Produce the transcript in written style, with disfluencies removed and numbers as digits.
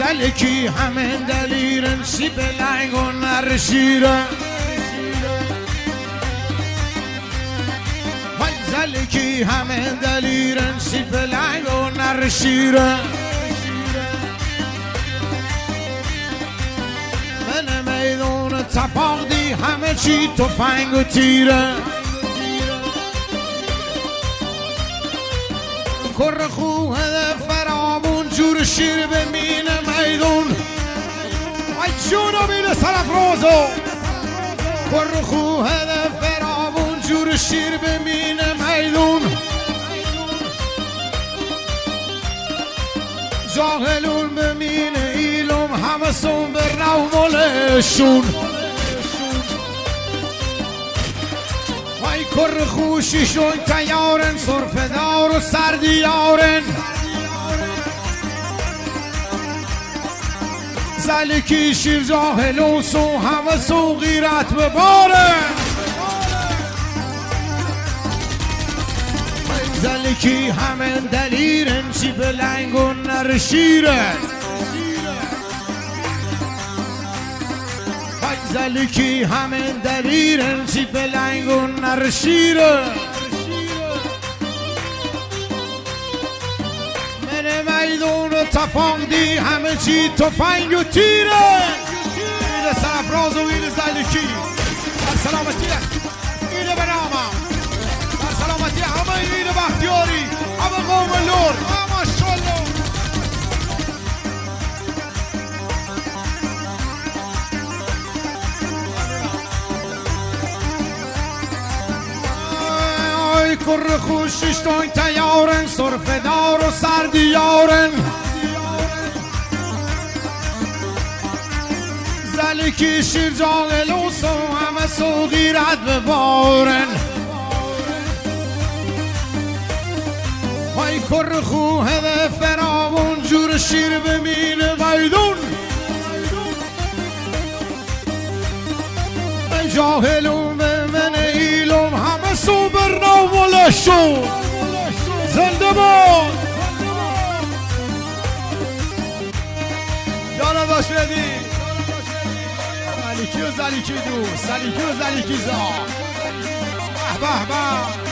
زلکی همه دلیرن سی بلنگ و نرشیره وای زلکی همه دلیرن سی بلنگ و نرشیره من میدون تفاقدی همه چی تفنگ و تیره کر خوه فرامون جور شیر بمینه میدون وای جونو بینه سرافرازو کر خوه فرامون جور شیر بمینه میدون جاهلون بمینه ایلوم همه سون به رومالشون وای کر خوشیشون تیارن صرفدار و سردیارن زلکی شیر جاهلون سو همه سو غیرت ببارن زلکی همه دلیرن چی بلنگ و نرشیرن زلکی همه دلیرن چی بلنگ و نرشیرن من میدون و تفاقدی همه چی تفنگ و تیرن این سرفراز و این زلکی در سلامتی این برنامه در سلامتی همه این بختیاری همه قوم لور ماشالله کر خوششتون تیارن صرفدار و سردیارن زلکی شیر جاغلوس و همه سو غیرت ببارن وای کر خوه و فراون جور شیر بمینه میدون جاهلون به من ایلوم همه سو برنامولشون زنده باد یالا باش بدی زلیکی و زلیکی دوست زلیکی و زلیکی زا به به به